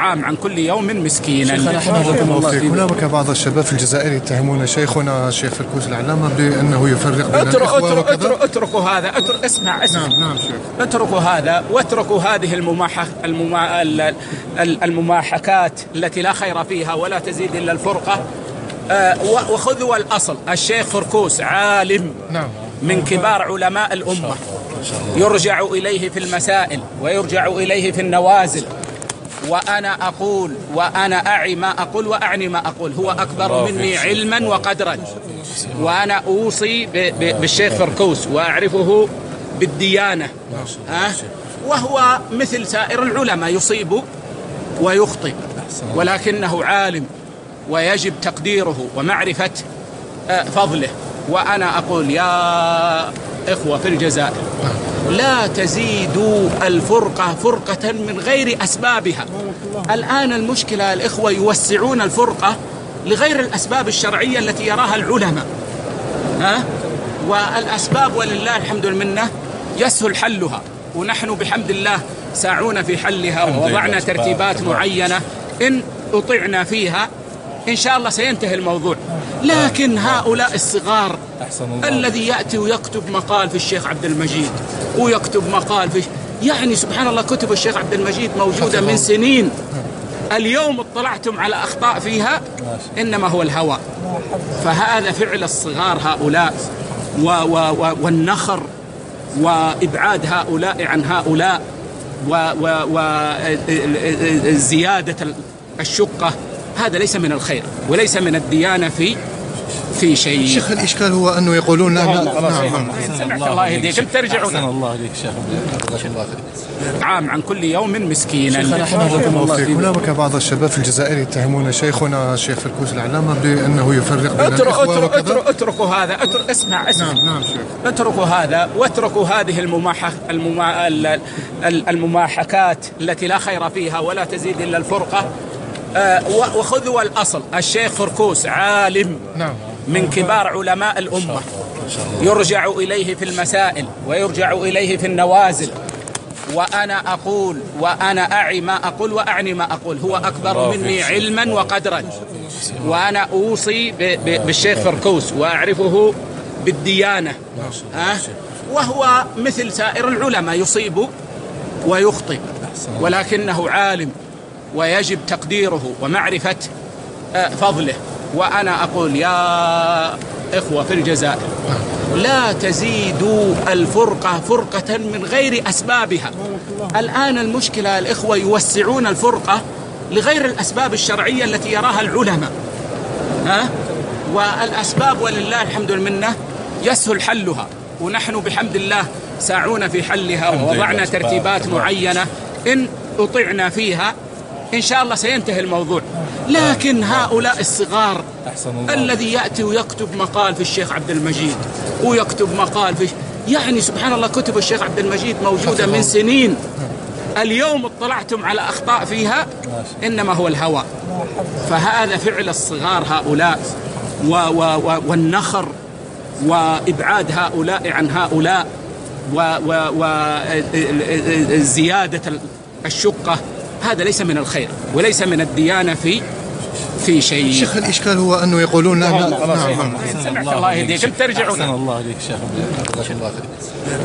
إطعام عن كل يوم مسكينا. هناك بعض الشباب في الجزائر يتهمون شيخنا الشيخ فركوس العلامة بأنه يفرق بين الإخوة وكذا. اتركوا هذا. اسمع. نعم شيخ. اتركوا هذا واتركوا هذه المماحكات التي لا خير فيها ولا تزيد إلا الفرقة. وخذوا الأصل. الشيخ فركوس عالم من كبار علماء الأمة، يرجع إليه في المسائل ويرجع إليه في النوازل. وأنا أقول وأنا أعي ما أقول وأعني ما أقول، هو أكبر مني علما وقدرا. وأنا أوصي بالشيخ فركوس وأعرفه بالديانة، وهو مثل سائر العلماء يصيب ويخطئ، ولكنه عالم ويجب تقديره ومعرفة فضله. وأنا أقول يا إخوة في الجزائر، لا تزيدوا الفرقة فرقة من غير أسبابها. الآن المشكلة الإخوة يوسعون الفرقة لغير الأسباب الشرعية التي يراها العلماء، والأسباب ولله الحمد والمنة يسهل حلها، ونحن بحمد الله ساعون في حلها ووضعنا ترتيبات معينة إن أطعنا فيها إن شاء الله سينتهي الموضوع. لكن هؤلاء الصغار الذي يأتي ويكتب مقال في الشيخ عبد المجيد ويكتب مقال في، يعني سبحان الله، كتب الشيخ عبد المجيد موجودة من سنين، اليوم اطلعتم على أخطاء فيها، إنما هو الهوى. فهذا فعل الصغار هؤلاء والنخر وإبعاد هؤلاء عن هؤلاء وزيادة الشقة، هذا ليس من الخير وليس من الديانة في شيء. شيخ، الإشكال هو أنه يقولون نعم. سمعت الله يهديك، أنت ترجعون. الله يهديك شيخ. عام عن كل يوم مسكينا. هناك بعض الشباب في الجزائر يتهمون شيخنا الشيخ فركوس العلامة بأنه يفرق بين الإخوة وكذا. اتركوا هذا. اسمع. نعم شيخ. اتركوا هذا واتركوا هذه المماحكات التي لا خير فيها ولا تزيد إلا الفرقة. وخذوا الأصل. الشيخ فركوس عالم من كبار علماء الأمة، يرجع إليه في المسائل ويرجع إليه في النوازل. وأنا أقول وأنا أعي ما أقول وأعني ما أقول، هو أكبر مني علما وقدرا. وأنا أوصي بالشيخ فركوس وأعرفه بالديانة، وهو مثل سائر العلماء يصيب ويخطئ، ولكنه عالم ويجب تقديره ومعرفة فضله. وأنا أقول يا إخوة في الجزائر، لا تزيدوا الفرقة فرقة من غير أسبابها. الآن المشكلة الإخوة يوسعون الفرقة لغير الأسباب الشرعية التي يراها العلماء، والأسباب ولله الحمد والمنة يسهل حلها، ونحن بحمد الله ساعون في حلها ووضعنا ترتيبات معينة إن أطعنا فيها إن شاء الله سينتهي الموضوع. لكن هؤلاء الصغار الذي يأتي ويكتب مقال في الشيخ عبد المجيد ويكتب مقال في، يعني سبحان الله، كتب الشيخ عبد المجيد موجودة من سنين، اليوم اطلعتم على أخطاء فيها، إنما هو الهوى. فهذا فعل الصغار هؤلاء والنخر وإبعاد هؤلاء عن هؤلاء وزيادة الشقة، هذا ليس من الخير وليس من الديانة في شيء. شيخ، الإشكال هو أنه يقولون نعم. سمعت الله يهديك، أنت ترجعون. الله يهديك شيخ.